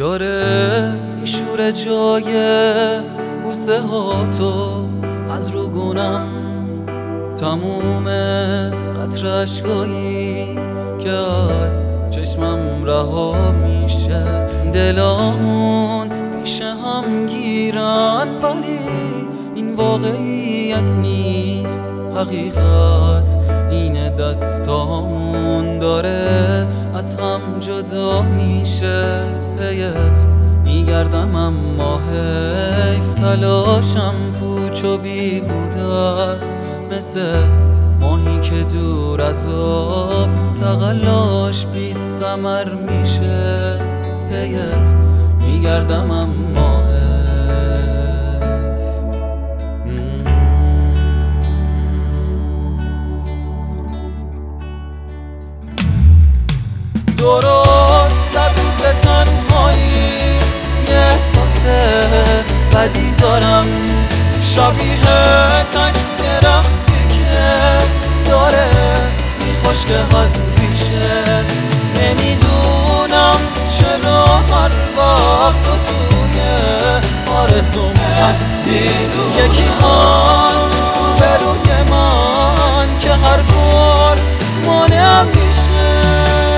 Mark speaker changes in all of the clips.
Speaker 1: داره میشوره جای بوسه ها تو از روگونم، تموم قطره اشکایی که از چشمم رها میشه. دلامون پیش هم گیرن ولی این واقعیت نیست، حقیقت اینه دستامون داره از هم جدا میشه. هیت میگردم اما حیف، تلاشم پوچ و بیهوده است، مثل ماهی که دور از آب تقلاش بی ثمر میشه. هیت میگردم اما حیف. درست از روز تنهایی یه احساس بدی دارم، شبیه تک درختی که داره میخشکه از ریشه. نمیدونم چرا هر وقت تو توی آرزوم هستی، یکی هست روبروی من که هر بار مانعم میشه.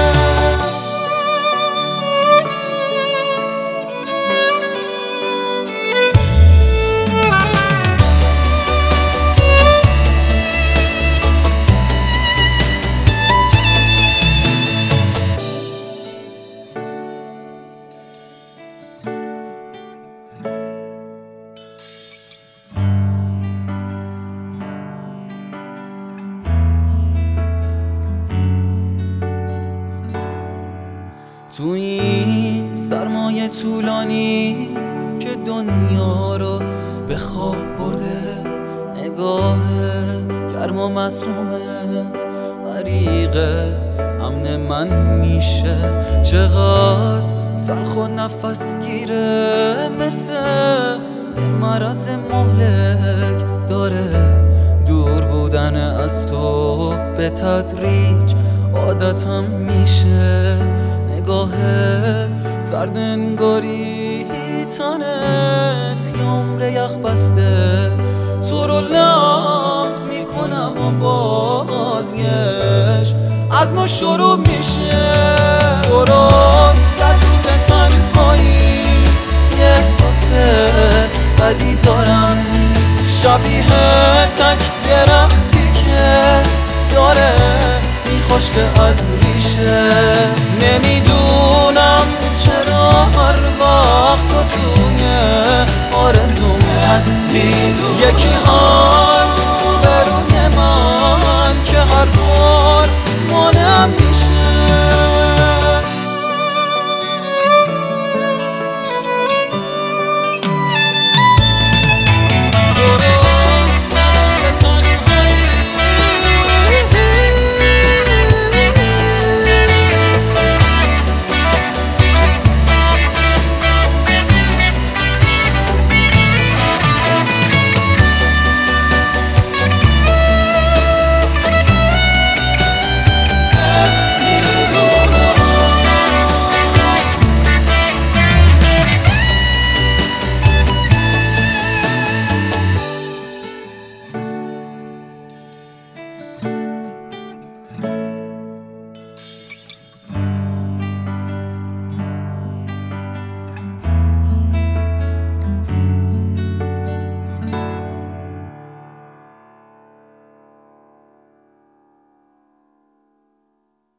Speaker 1: تو این سرمایه طولانی که دنیا رو به خواب برده، نگاه گرم و معصومت غریق امن من میشه. چقدر تلخ و نفس گیره، مثل یه مرض مهلک داره دور بودن از تو به تدریج عادتم میشه. نگاهت سرد انگاری تنت یه عمر یخ بسته، تو رو لمس میکنم و بازیش از نو شروع میشه. درست از روز تنهایی یه احساس بدی دارم، شبیه تک درختی که داره میخشکه از ریشه. نمیدونم چرا هر وقت تو توی آرزوم هستی، یکی